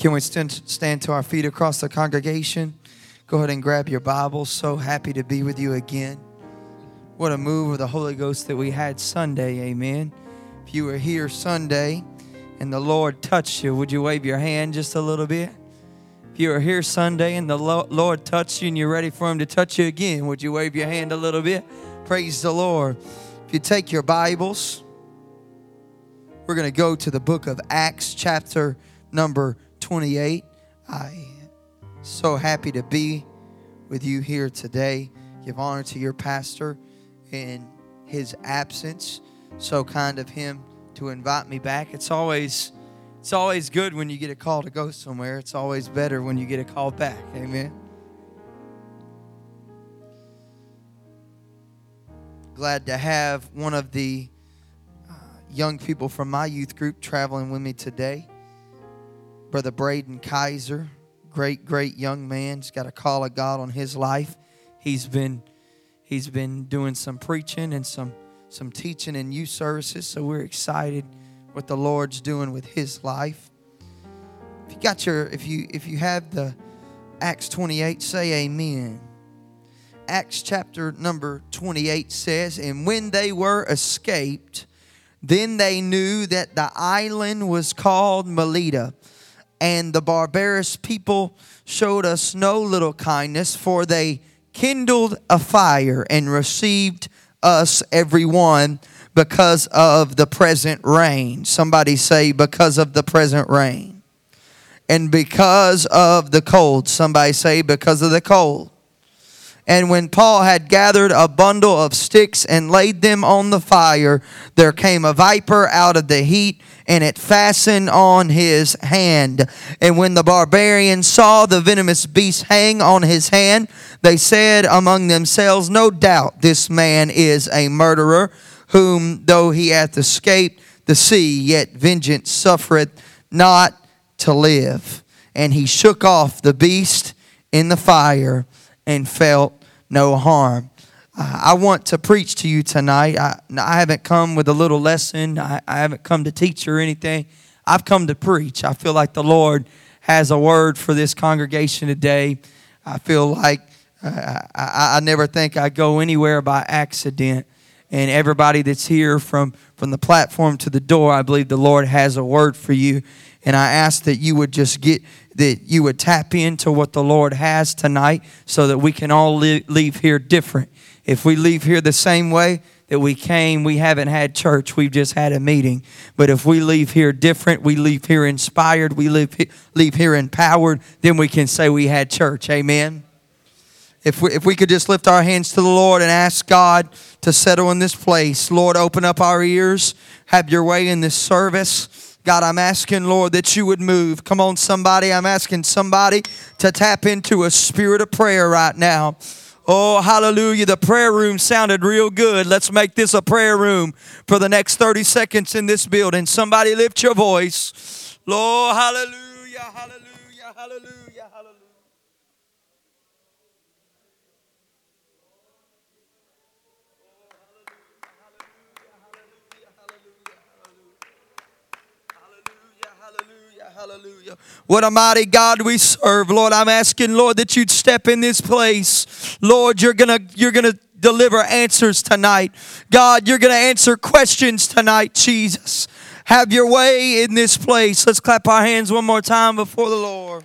Can we stand to our feet across the congregation? Go ahead and grab your Bible. So happy to be with you again. What a move of the Holy Ghost that we had Sunday, amen. If you were here Sunday and the Lord touched you, would you wave your hand just a little bit? If you were here Sunday and the Lord touched you and you're ready for Him to touch you again, would you wave your hand a little bit? Praise the Lord. If you take your Bibles, we're going to go to the book of Acts, chapter number 28. I'm so happy to be with you here today. Give honor to your pastor in his absence. So kind of him to invite me back. It's always good when you get a call to go somewhere. It's always better when you get a call back. Amen. Glad to have one of the young people from my youth group traveling with me today. Brother Braden Kaiser, great young man. He's got a call of God on his life. He's been doing some preaching and some teaching in youth services, so we're excited what the Lord's doing with his life. If you have the Acts 28, say amen. Acts chapter number 28 says, "And when they were escaped, then they knew that the island was called Melita. And the barbarous people showed us no little kindness, for they kindled a fire and received us every one because of the present rain." Somebody say, because of the present rain. "And because of the cold." Somebody say, because of the cold. "And when Paul had gathered a bundle of sticks and laid them on the fire, there came a viper out of the heat, and it fastened on his hand. And when the barbarians saw the venomous beast hang on his hand, they said among themselves, 'No doubt this man is a murderer, whom though he hath escaped the sea, yet vengeance suffereth not to live. And he shook off the beast in the fire and felt no harm." I want to preach to you tonight. I haven't come with a little lesson. I haven't come to teach or anything. I've come to preach. I feel like the Lord has a word for this congregation today. I feel like I never think I go anywhere by accident. And everybody that's here from the platform to the door, I believe the Lord has a word for you. And I ask that you would you would tap into what the Lord has tonight so that we can all leave here different. If we leave here the same way that we came, we haven't had church. We've just had a meeting. But if we leave here different, we leave here inspired, we leave here empowered, then we can say we had church. Amen. If we could just lift our hands to the Lord and ask God to settle in this place. Lord, open up our ears. Have your way in this service. God, I'm asking, Lord, that you would move. Come on, somebody. I'm asking somebody to tap into a spirit of prayer right now. Oh, hallelujah. The prayer room sounded real good. Let's make this a prayer room for the next 30 seconds in this building. Somebody lift your voice. Lord, hallelujah, hallelujah, hallelujah, hallelujah. Hallelujah. What a mighty God we serve. Lord, I'm asking, Lord, that you'd step in this place. Lord, you're gonna deliver answers tonight. God, you're gonna answer questions tonight, Jesus. Have your way in this place. Let's clap our hands one more time before the Lord.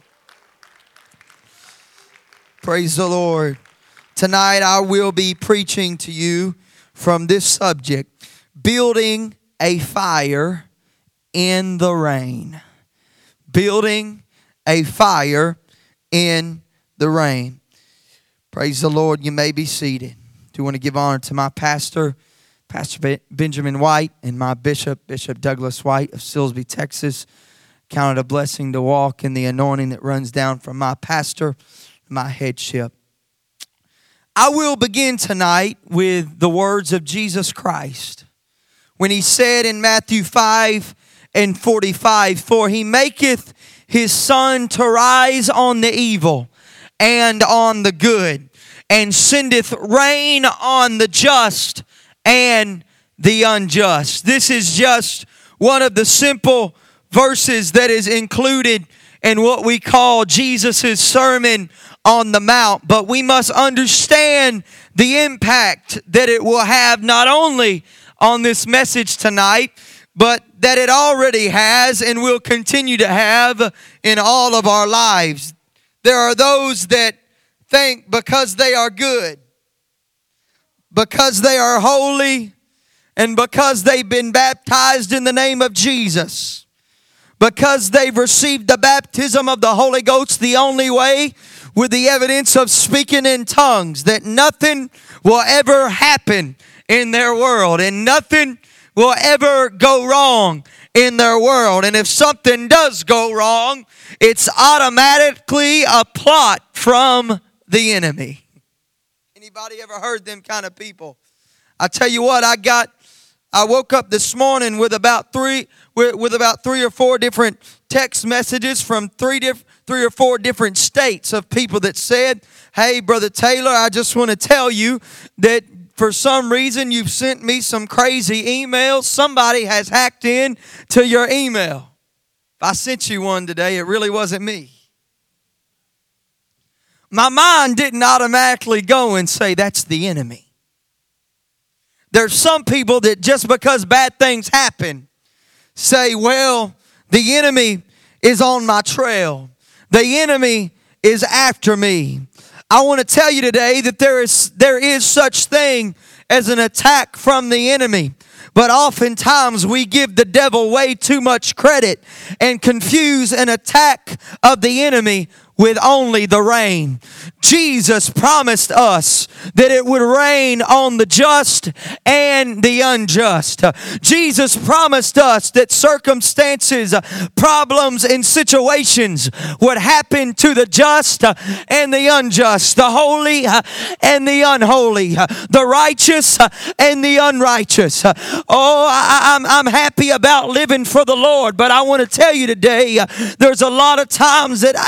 Praise the Lord. Tonight I will be preaching to you from this subject, building a fire in the rain. Building a fire in the rain. Praise the Lord. You may be seated. Do want to give honor to my pastor, Pastor Benjamin White, and my bishop, Bishop Douglas White of Silsbee, Texas. Count it a blessing to walk in the anointing that runs down from my pastor, my headship. I will begin tonight with the words of Jesus Christ when he said in Matthew 5:45, "For he maketh his sun to rise on the evil and on the good, and sendeth rain on the just and the unjust." This is just one of the simple verses that is included in what we call Jesus' Sermon on the Mount. But we must understand the impact that it will have not only on this message tonight, but that it already has and will continue to have in all of our lives. There are those that think because they are good, because they are holy, and because they've been baptized in the name of Jesus, because they've received the baptism of the Holy Ghost the only way, with the evidence of speaking in tongues, that nothing will ever happen in their world and nothing will ever go wrong in their world. And if something does go wrong, it's automatically a plot from the enemy. Anybody ever heard them kind of people? I tell you what, I woke up this morning with about three or four different text messages from three or four different states of people that said, "Hey, Brother Taylor, I just want to tell you that for some reason you've sent me some crazy emails. Somebody has hacked in to your email. If I sent you one today, it really wasn't me." My mind didn't automatically go and say, that's the enemy. There's some people that just because bad things happen, say, well, the enemy is on my trail. The enemy is after me. I want to tell you today that there is such thing as an attack from the enemy. But oftentimes we give the devil way too much credit and confuse an attack of the enemy with only the rain. Jesus promised us that it would rain on the just and the unjust. Jesus promised us that circumstances, problems, and situations would happen to the just and the unjust, the holy and the unholy, the righteous and the unrighteous. Oh, I'm happy about living for the Lord, but I want to tell you today, there's a lot of times that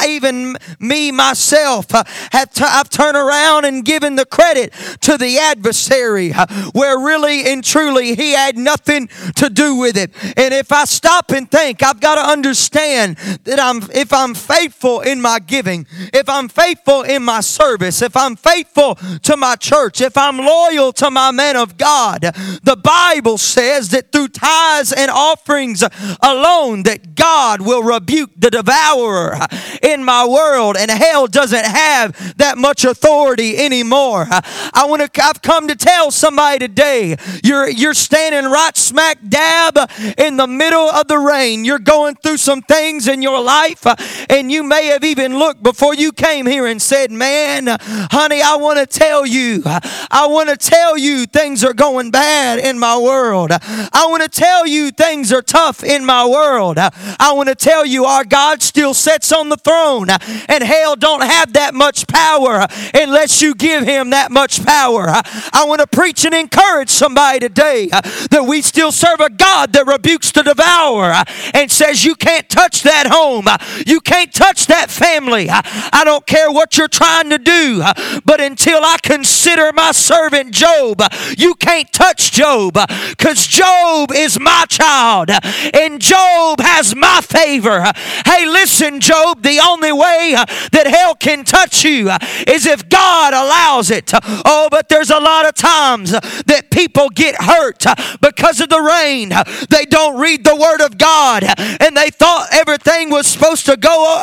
myself, I've turned around and given the credit to the adversary, where really and truly he had nothing to do with it. And if I stop and think, I've got to understand that if I'm faithful in my giving, if I'm faithful in my service, if I'm faithful to my church, if I'm loyal to my man of God, the Bible says that through tithes and offerings alone, that God will rebuke the devourer in my world, and hell doesn't have that much authority anymore. I've come to tell somebody today, you're standing right smack dab in the middle of the rain. You're going through some things in your life, and you may have even looked before you came here and said, man, honey, I want to tell you things are going bad in my world. I want to tell you things are tough in my world. I want to tell you our God still sits on the throne, and hell don't have that much power unless you give him that much power. I want to preach and encourage somebody today that we still serve a God that rebukes the devourer and says you can't touch that home, you can't touch that family. I don't care what you're trying to do, but until I consider my servant Job, you can't touch Job, because Job is my child and Job has my favor. Hey, listen, Job, the only way that hell can touch you is if God allows it. Oh, but there's a lot of times that people get hurt because of the rain. They don't read the Word of God, and they thought everything was supposed to go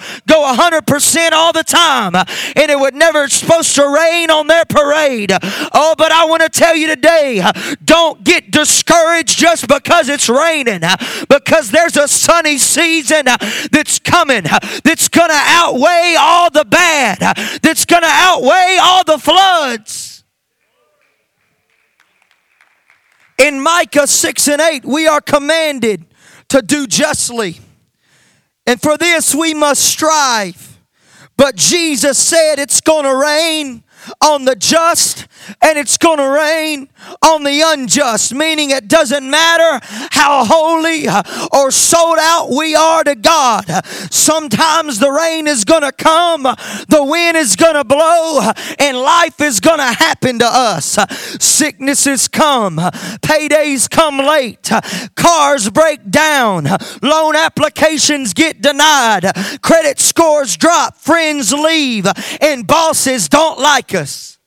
100% all the time, and it was never supposed to rain on their parade. Oh, but I want to tell you today, don't get discouraged just because it's raining, because there's a sunny season that's coming that's going to outweigh all the bad, that's going to outweigh all the floods. In Micah 6:8, we are commanded to do justly, and for this we must strive. But Jesus said it's going to rain on the just and it's going to rain on the unjust, meaning it doesn't matter how holy or sold out we are to God. Sometimes the rain is going to come, the wind is going to blow, and life is going to happen to us. Sicknesses come, paydays come late, cars break down, loan applications get denied, credit scores drop, friends leave, and bosses don't like us.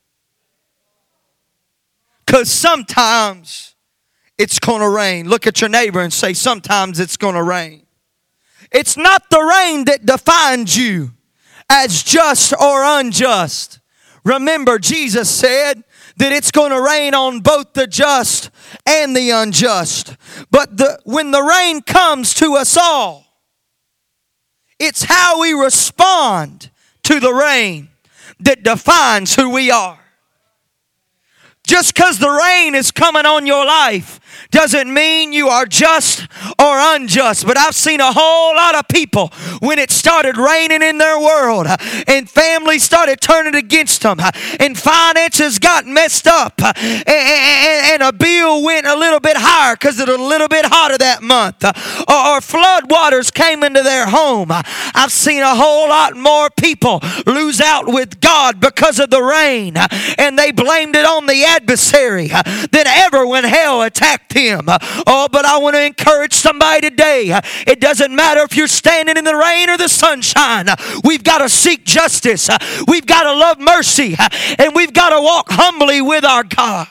Because sometimes it's going to rain. Look at your neighbor and say, sometimes it's going to rain. It's not the rain that defines you as just or unjust. Remember, Jesus said that it's going to rain on both the just and the unjust. But when the rain comes to us all, it's how we respond to the rain that defines who we are. Just because the rain is coming on your life doesn't mean you are just or unjust. But I've seen a whole lot of people when it started raining in their world and families started turning against them and finances got messed up and a bill went a little bit higher because it was a little bit hotter that month or flood waters came into their home. I've seen a whole lot more people lose out with God because of the rain, and they blamed it on the adversary than ever when hell attacked him. Oh, but I want to encourage somebody today. It doesn't matter if you're standing in the rain or the sunshine. We've got to seek justice. We've got to love mercy. And we've got to walk humbly with our God.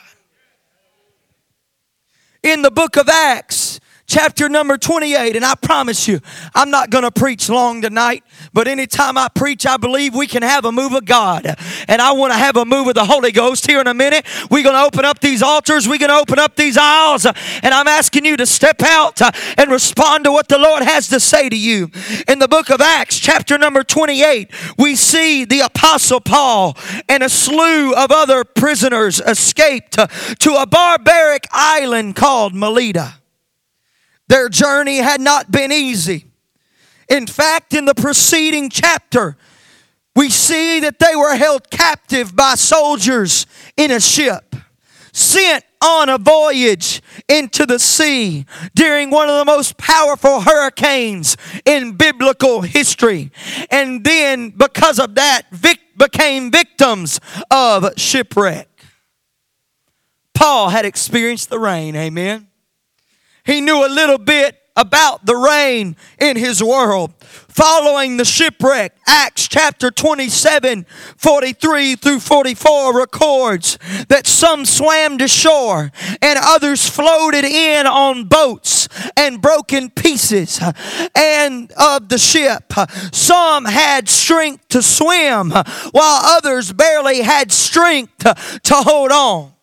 In the book of Acts, chapter number 28, and I promise you, I'm not going to preach long tonight, but anytime I preach, I believe we can have a move of God. And I want to have a move of the Holy Ghost here in a minute. We're going to open up these altars. We're going to open up these aisles. And I'm asking you to step out and respond to what the Lord has to say to you. In the book of Acts, chapter number 28, we see the Apostle Paul and a slew of other prisoners escaped to a barbaric island called Melita. Their journey had not been easy. In fact, in the preceding chapter, we see that they were held captive by soldiers in a ship, sent on a voyage into the sea during one of the most powerful hurricanes in biblical history. And then, because of that, became victims of shipwreck. Paul had experienced the rain, amen. He knew a little bit about the rain in his world. Following the shipwreck, Acts chapter 27, 43 through 44 records that some swam to shore and others floated in on boats and broken pieces and of the ship. Some had strength to swim while others barely had strength to hold on.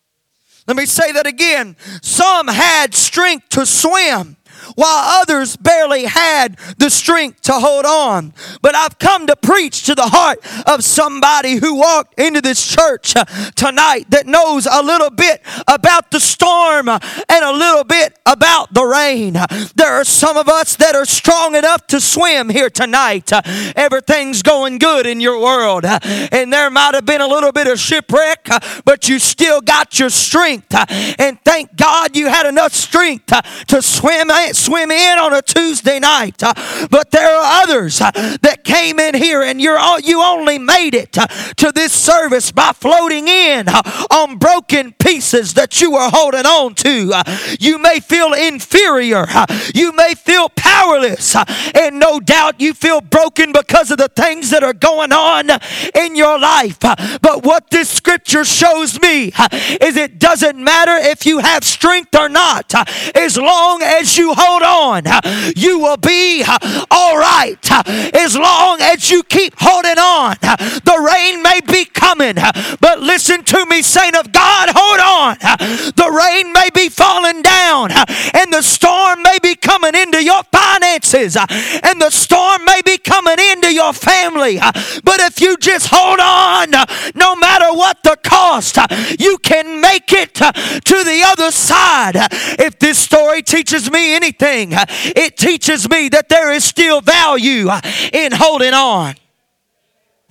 Let me say that again. Some had strength to swim while others barely had the strength to hold on. But I've come to preach to the heart of somebody who walked into this church tonight that knows a little bit about the storm and a little bit about the rain. There are some of us that are strong enough to swim here tonight. Everything's going good in your world, and there might have been a little bit of shipwreck, but you still got your strength, and thank God you had enough strength to swim in on a Tuesday night. But there are others that came in here and you only made it to this service by floating in on broken pieces that you were holding on to. You may feel inferior. You may feel powerless. And no doubt you feel broken because of the things that are going on in your life. But what this scripture shows me is it doesn't matter if you have strength or not. As long as you hold on, you will be all right. As long as you keep holding on. The rain may be coming, but listen to me, saint of God, hold on. The rain may be falling down, and the storm may be coming into your finances, and the storm may be coming into your family. But if you just hold on, no matter what the cost, you can make it to the other side. If this story teaches me anything, it teaches me that there is still value in holding on.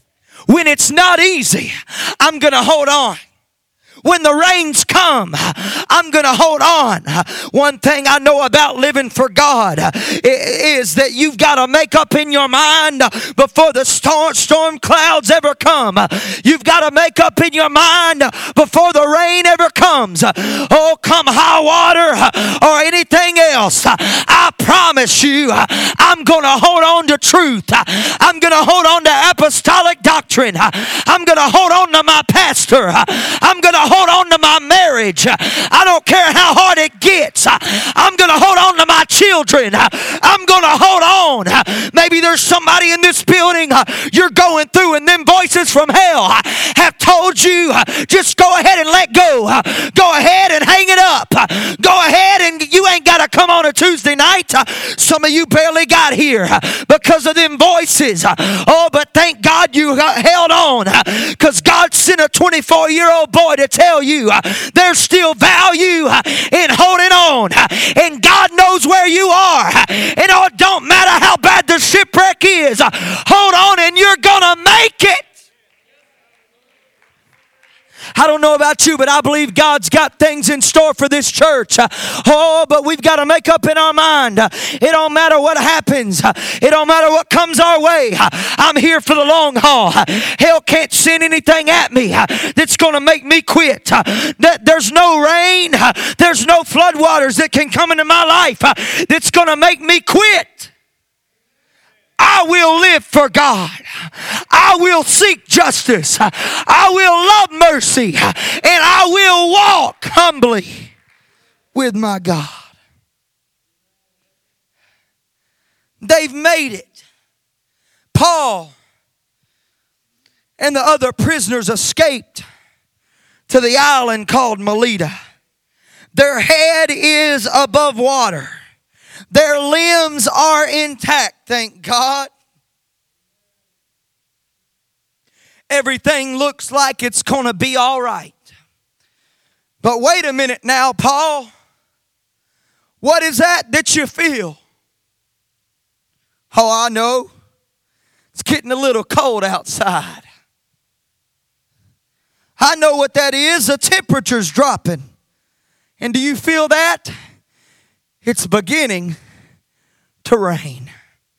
When it's not easy, I'm going to hold on. When the rains come, I'm going to hold on. One thing I know about living for God is that you've got to make up in your mind before the storm clouds ever come. You've got to make up in your mind before the rain ever comes. Oh, come high water or anything else, I promise you, I'm going to hold on to truth. I'm going to hold on to apostolic doctrine. I'm going to hold on to my pastor. I'm going to hold on to my marriage. I don't care how hard it gets. I'm going to hold on to my children. I'm going to hold on. Maybe there's somebody in this building you're going through, and them voices from hell have told you, just go ahead and let go. Go ahead and hang it up. Go ahead, and you ain't got to come on a Tuesday night. Some of you barely got here because of them voices. Oh, but thank God you held on, because God sent a 24-year-old boy to tell you there's still value in holding on, and God knows where you are, and it don't matter how bad the shipwreck is, hold on and you're gonna make it. I don't know about you, but I believe God's got things in store for this church. Oh, but we've got to make up in our mind. It don't matter what happens. It don't matter what comes our way. I'm here for the long haul. Hell can't send anything at me that's going to make me quit. There's no rain. There's no floodwaters that can come into my life that's going to make me quit. I will live for God. I will seek justice. I will love mercy. And I will walk humbly with my God. They've made it. Paul and the other prisoners escaped to the island called Melita. Their head is above water. Their limbs are intact, thank God. Everything looks like it's going to be all right. But wait a minute now, Paul. What is that you feel? Oh, I know. It's getting a little cold outside. I know what that is. The temperature's dropping. And do you feel that? It's beginning to rain.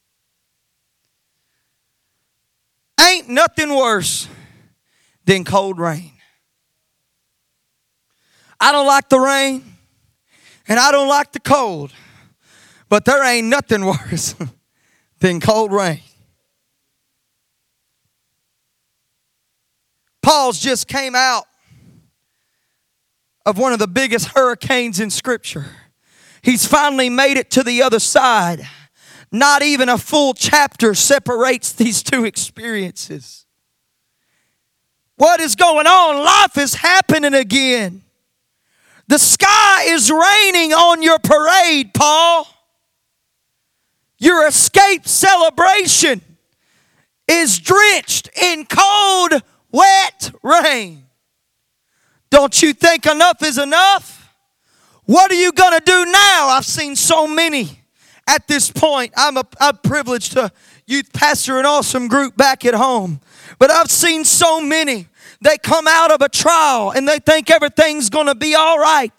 Ain't nothing worse than cold rain. I don't like the rain, and I don't like the cold, but there ain't nothing worse than cold rain. Paul's just came out of one of the biggest hurricanes in Scripture. He's finally made it to the other side. Not even a full chapter separates these two experiences. What is going on? Life is happening again. The sky is raining on your parade, Paul. Your escape celebration is drenched in cold, wet rain. Don't you think enough is enough? What are you going to do now? I've seen so many at this point. I'm privileged to youth pastor an awesome group back at home. But I've seen so many. They come out of a trial and they think everything's going to be all right.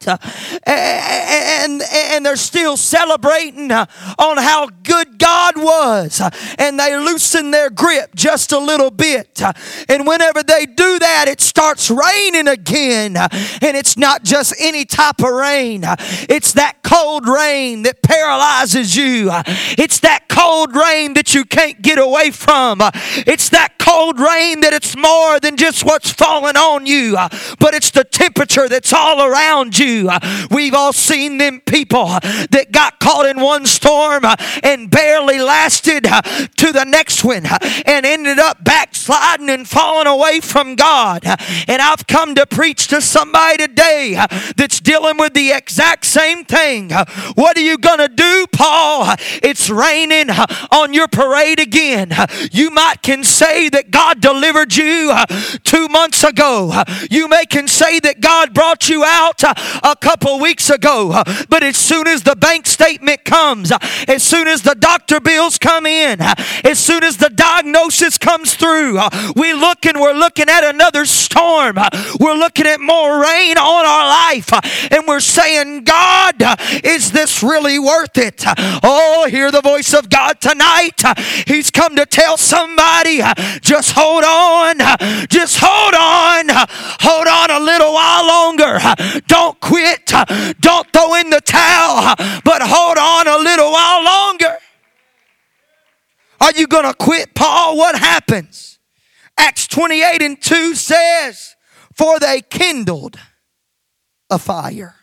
And they're still celebrating on how good God was. And they loosen their grip just a little bit. And whenever they do that, it starts raining again. And it's not just any type of rain. It's that cold rain that paralyzes you. It's that cold rain that you can't get away from. It's that cold rain that it's more than just what's falling on you, but it's the temperature that's all around you. We've all seen them people that got caught in one storm and barely lasted to the next one and ended up backsliding and falling away from God. And I've come to preach to somebody today that's dealing with the exact same thing. What are you going to do, Paul? It's raining on your parade again. You might can say that God delivered you 2 months ago. You may can say that God brought you out a couple weeks ago, but as soon as the bank statement comes, as soon as the doctor bills come in, as soon as the diagnosis comes through, we're looking at another storm. We're looking at more rain on our life, and we're saying, God, is this really worth it? Oh, hear the voice of God tonight. He's come to tell somebody, just hold on. Just hold on. Hold on a little while longer. Don't quit. Don't throw in the towel, but hold on a little while longer. Are you going to quit, Paul? What happens? Acts 28:2 says, for they kindled a fire.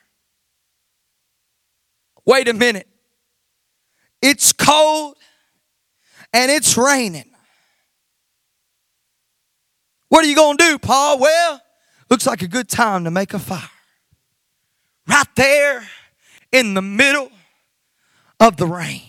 Wait a minute. It's cold and it's raining. What are you going to do, Paul? Well, looks like a good time to make a fire. Right there in the middle of the rain.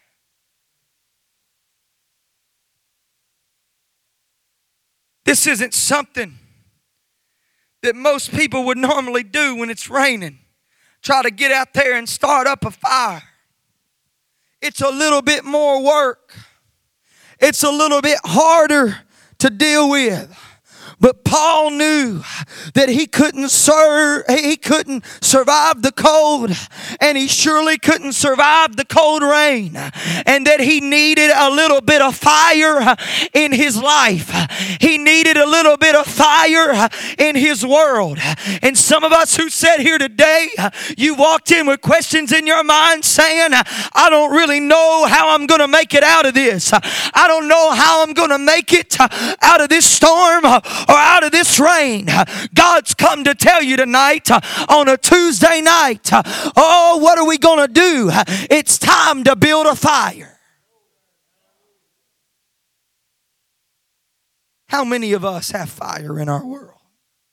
This isn't something that most people would normally do when it's raining. Try to get out there and start up a fire. It's a little bit more work. It's a little bit harder to deal with. But Paul knew that he couldn't survive the cold, and he surely couldn't survive the cold rain, and that he needed a little bit of fire in his life. He needed a little bit of fire in his world. And some of us who sat here today, you walked in with questions in your mind saying, I don't really know how I'm going to make it out of this. I don't know how I'm going to make it out of this storm or out of this rain. God's come to tell you tonight on a Tuesday night, oh, what are we going to do? It's time to build a fire. How many of us have fire in our world?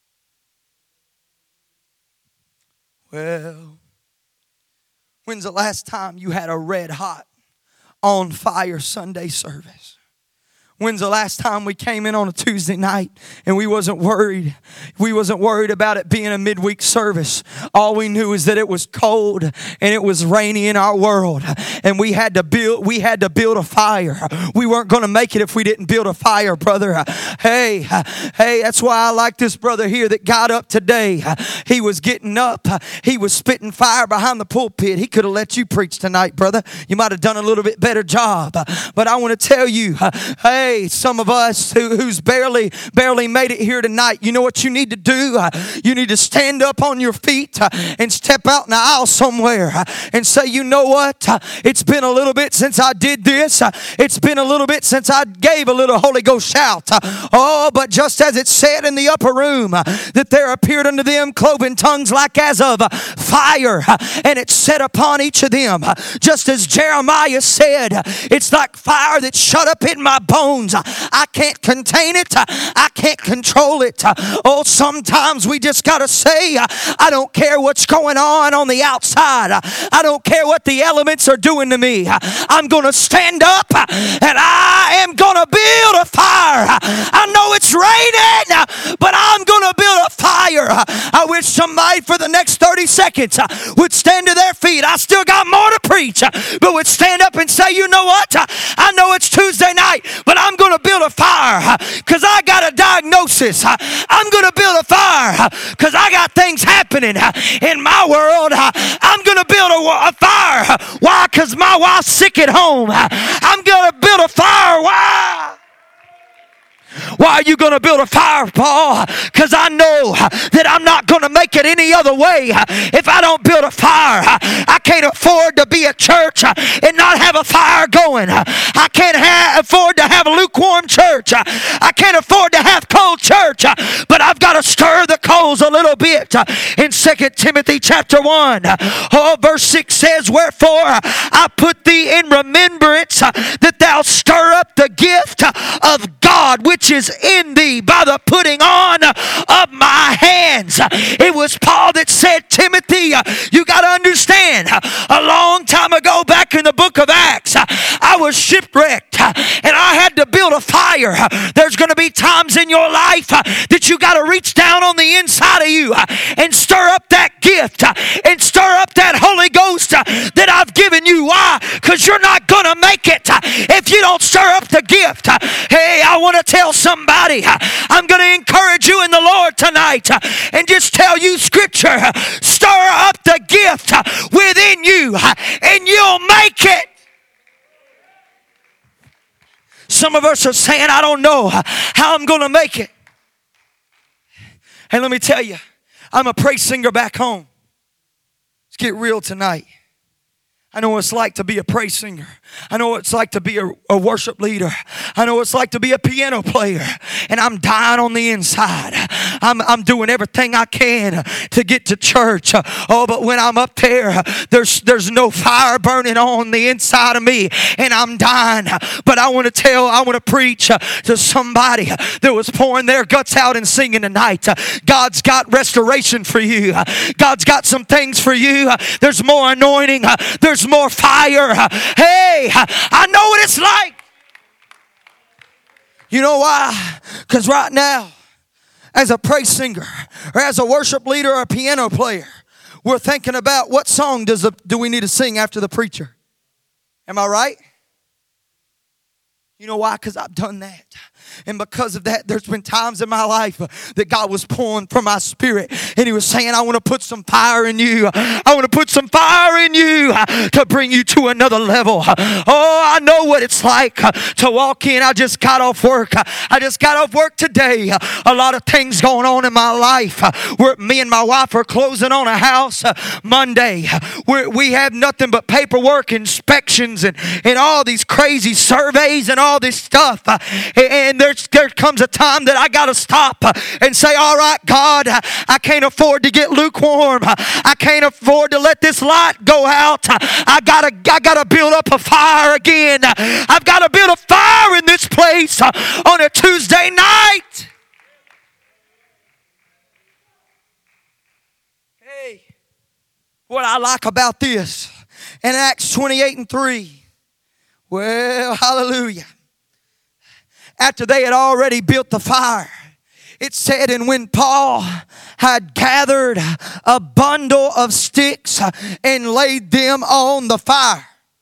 Well, when's the last time you had a red hot on fire Sunday service? When's the last time we came in on a Tuesday night and we wasn't worried? We wasn't worried about it being a midweek service. All we knew is that it was cold and it was rainy in our world, and we had to build a fire. We weren't going to make it if we didn't build a fire, brother. Hey, that's why I like this brother here that got up today. He was getting up. He was spitting fire behind the pulpit. He could have let you preach tonight, brother. You might have done a little bit better job. But I want to tell you, hey, some of us who's barely made it here tonight, you know what you need to do? You need to stand up on your feet and step out in the aisle somewhere and say, you know what? It's been a little bit since I did this. It's been a little bit since I gave a little Holy Ghost shout. Oh, but just as it said in the upper room, that there appeared unto them cloven tongues like as of fire, and it set upon each of them. Just as Jeremiah said, it's like fire that's shut up in my bones. I can't contain it. I can't control it. Oh, sometimes we just got to say, I don't care what's going on the outside. I don't care what the elements are doing to me. I'm going to stand up and I am going to build a fire. I know it's raining, but I'm going to build a fire. I wish somebody for the next 30 seconds would stand to their feet. I still got more to preach, but would stand up and say, you know what? I know it's Tuesday night, but I'm going to build a fire because I got a diagnosis. I'm going to build a fire because I got things happening in my world. I'm going to build a fire. Why? Because my wife's sick at home. I'm going to build a fire. Why? Why are you going to build a fire, Paul? Because I know that I'm not going to make it any other way if I don't build a fire. I can't afford to be a church and not have a fire going. I can't afford to have a lukewarm church. I can't afford to have cold church. But I've got to stir the coals a little bit. In 2 Timothy chapter 1, verse 6 says, wherefore I put thee in remembrance that thou stir up the gift of God which is in thee by the putting on of my hands. It was Paul that said, Timothy, you got to understand, a long time ago back in the book of Acts, I was shipwrecked and I had to build a fire. There's going to be times in your life that you got to reach down on the inside of you and stir up that gift and stir up that Holy Ghost that I've given you. Why? Because you're not going to make it if you don't stir up the gift. Hey, I want to tell somebody, I'm going to encourage you in the Lord tonight and just tell you scripture. Stir up the gift within you and you'll make it. Some of us are saying, I don't know how I'm going to make it. And let me tell you, I'm a praise singer back home. Let's get real tonight. I know what it's like to be a praise singer. I know what it's like to be a worship leader. I know what it's like to be a piano player. And I'm dying on the inside. I'm doing everything I can to get to church. Oh, but when I'm up there, there's no fire burning on the inside of me. And I'm dying. But I want to preach to somebody that was pouring their guts out and singing tonight. God's got restoration for you. God's got some things for you. There's more anointing. There's more fire. Hey, I know what it's like. You know why? Because right now, as a praise singer, or as a worship leader, or a piano player, we're thinking about what song do we need to sing after the preacher. Am I right? You know why? Because I've done that. And because of that, there's been times in my life that God was pouring from my spirit. And He was saying, I want to put some fire in you. I want to put some fire in you to bring you to another level. Oh, I know what it's like to walk in. I just got off work. I just got off work today. A lot of things going on in my life. Me and my wife are closing on a house Monday. We have nothing but paperwork, inspections, and all these crazy surveys and all this stuff. And there comes a time that I got to stop and say, all right, God, I can't afford to get lukewarm. I can't afford to let this light go out. I gotta build up a fire again. I've got to build a fire in this place on a Tuesday night. Hey, what I like about this in Acts 28:3, well, hallelujah. After they had already built the fire, it said, and when Paul had gathered a bundle of sticks and laid them on the fire.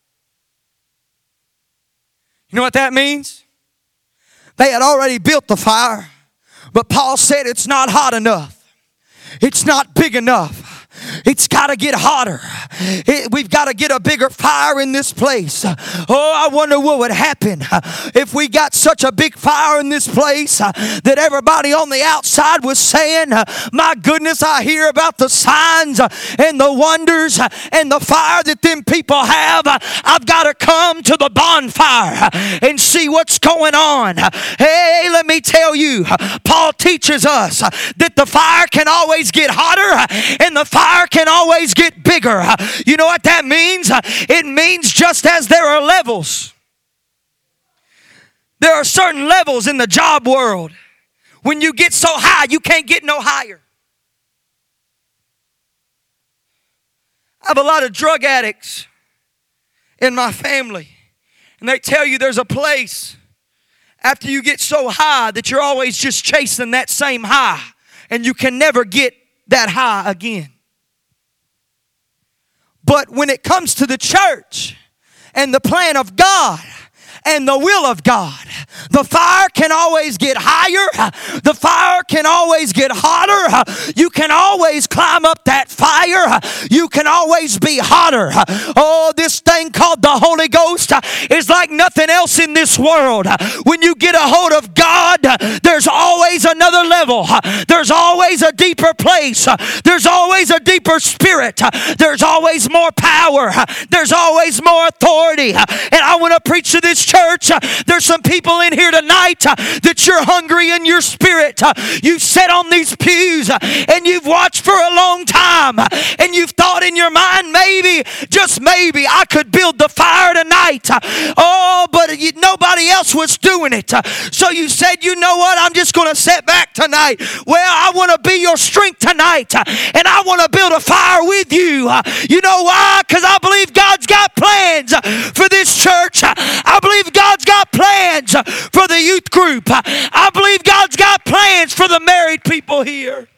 You know what that means? They had already built the fire, but Paul said it's not hot enough. It's not big enough. It's got to get hotter. We've got to get a bigger fire in this place. Oh, I wonder what would happen if we got such a big fire in this place that everybody on the outside was saying, my goodness, I hear about the signs and the wonders and the fire that them people have. I've got to come to the bonfire and see what's going on. Hey, let me tell you, Paul teaches us that the fire can always get hotter and the fire can always get bigger. You know what that means? It means just as there are levels. There are certain levels in the job world. When you get so high, you can't get no higher. I have a lot of drug addicts in my family. And they tell you there's a place after you get so high that you're always just chasing that same high. And you can never get that high again. But when it comes to the church and the plan of God and the will of God, the fire can always get higher. The fire can always get hotter. You can always climb up that fire. You can always be hotter. Oh, this thing called the Holy Ghost is like nothing else in this world. When you get a hold of God, there's always another level. There's always a deeper place. There's always a deeper spirit. There's always more power. There's always more authority. And I want to preach to this church. There's some people in here tonight that you're hungry in your spirit. You've sat on these pews and you've watched for a long time and you've thought in your mind, maybe, just maybe, I could build the fire tonight. Oh, but nobody else was doing it. So you said, you know what, I'm just going to sit back tonight. Well, I want to be your strength tonight, and I want to build a fire with you. You know why? Because I believe God's got plans for this church. I believe God's got plans for the youth group. I believe God's got plans for the married people here.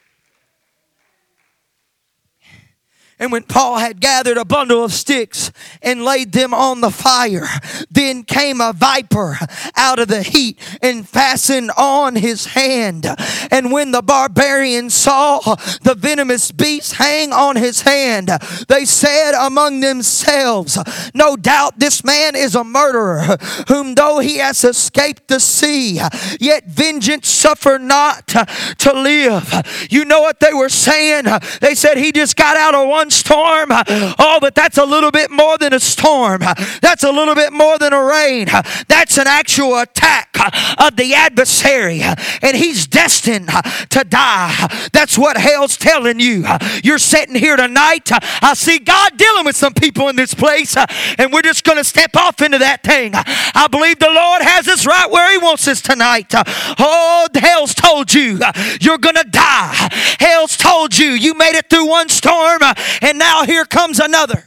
And when Paul had gathered a bundle of sticks and laid them on the fire, then came a viper out of the heat and fastened on his hand. And when the barbarians saw the venomous beast hang on his hand, they said among themselves, no doubt this man is a murderer, whom though he has escaped the sea, yet vengeance suffer not to live. You know what they were saying? They said he just got out of one storm. Oh, but that's a little bit more than a storm. That's a little bit more than a rain. That's an actual attack of the adversary, and he's destined to die. That's what hell's telling you. You're sitting here tonight. I see God dealing with some people in this place, and we're just going to step off into that thing. I believe the Lord has us right where he wants us tonight. Oh, hell's told you you're going to die. Hell's told you you made it through one storm, and now here comes another.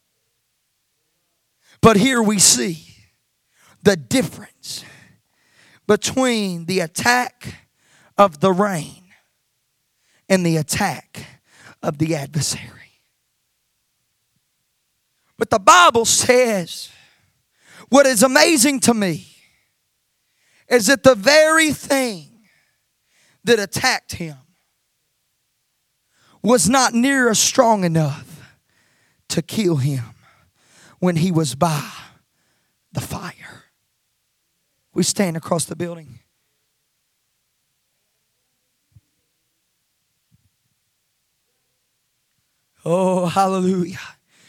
But here we see the difference between the attack of the rain and the attack of the adversary. But the Bible says, what is amazing to me is that the very thing that attacked him was not near as strong enough to kill him when he was by the fire. We stand across the building. Oh, hallelujah.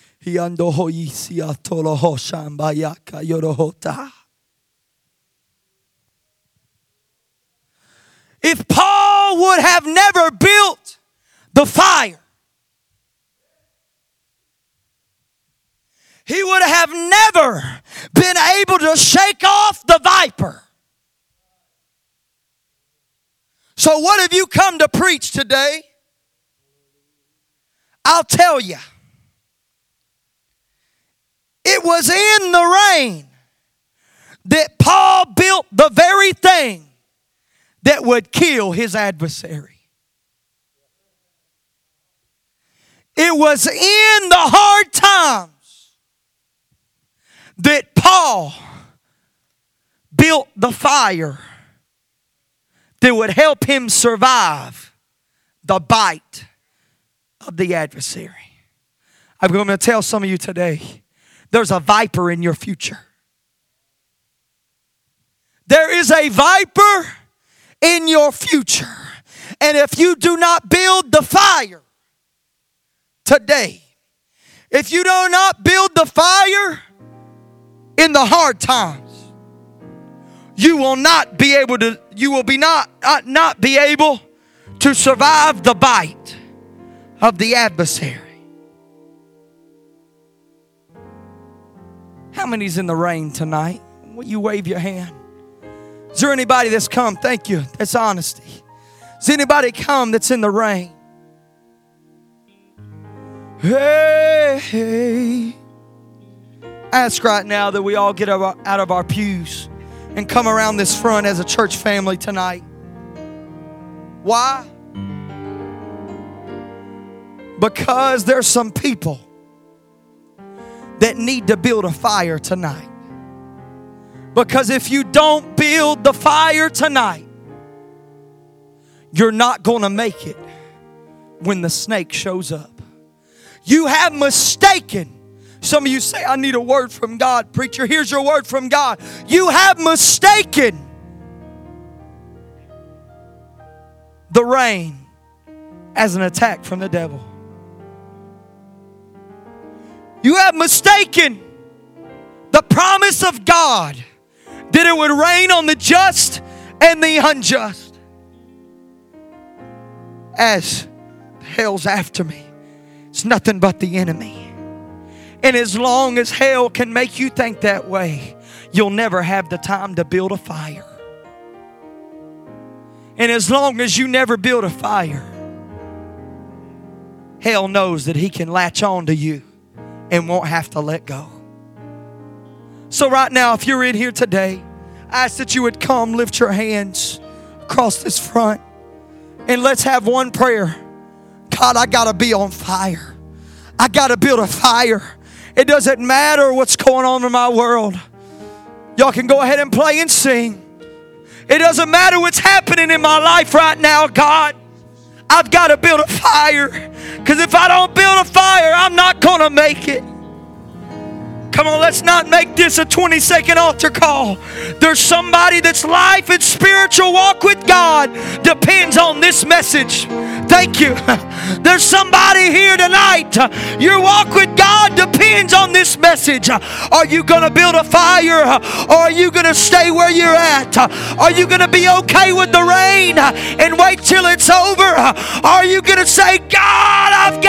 If Paul would have never built the fire, he would have never been able to shake off the viper. So what have you come to preach today? I'll tell you. It was in the rain that Paul built the very thing that would kill his adversary. It was in the hard times that Paul built the fire that would help him survive the bite of the adversary. I'm going to tell some of you today, there's a viper in your future. There is a viper in your future. And if you do not build the fire today, if you do not build the fire in the hard times, you will not be able to not be able to survive the bite of the adversary. How many's in the rain tonight? Will you wave your hand? Is there anybody that's come? Thank you. That's honesty. Is anybody come that's in the rain? Hey. Ask right now that we all get out of our pews and come around this front as a church family tonight. Why? Because there's some people that need to build a fire tonight. Because if you don't build the fire tonight, you're not going to make it when the snake shows up. You have mistaken. Some of you say, I need a word from God. Preacher, here's your word from God. You have mistaken the rain as an attack from the devil. You have mistaken the promise of God that it would rain on the just and the unjust. As hell's after me, it's nothing but the enemy. And as long as hell can make you think that way, you'll never have the time to build a fire. And as long as you never build a fire, hell knows that he can latch on to you and won't have to let go. So right now, if you're in here today, I ask that you would come, lift your hands across this front, and let's have one prayer. God, I got to be on fire. I got to build a fire. It doesn't matter what's going on in my world. Y'all can go ahead and play and sing. It doesn't matter what's happening in my life right now, God. I've got to build a fire. Because if I don't build a fire, I'm not going to make it. Come on, let's not make this a 20-second altar call. There's somebody that's life and spiritual walk with God depends on this message. Thank you. There's somebody here tonight. Your walk with God depends on this message. Are you going to build a fire, or are you going to stay where you're at? Are you going to be okay with the rain and wait till it's over? Are you going to say, God, I've